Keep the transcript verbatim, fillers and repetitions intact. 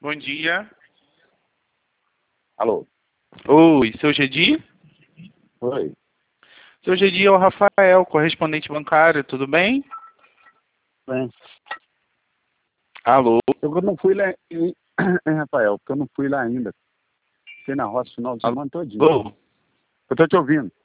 Bom dia. Alô? Oi, seu Gedi? Oi. Seu Gedi é o Rafael, correspondente bancário, tudo bem? Bem, Alô? eu não fui lá, em, em Rafael, porque eu não fui lá ainda. Fiquei na roça o final de semana todinho. Alô? Eu tô te ouvindo.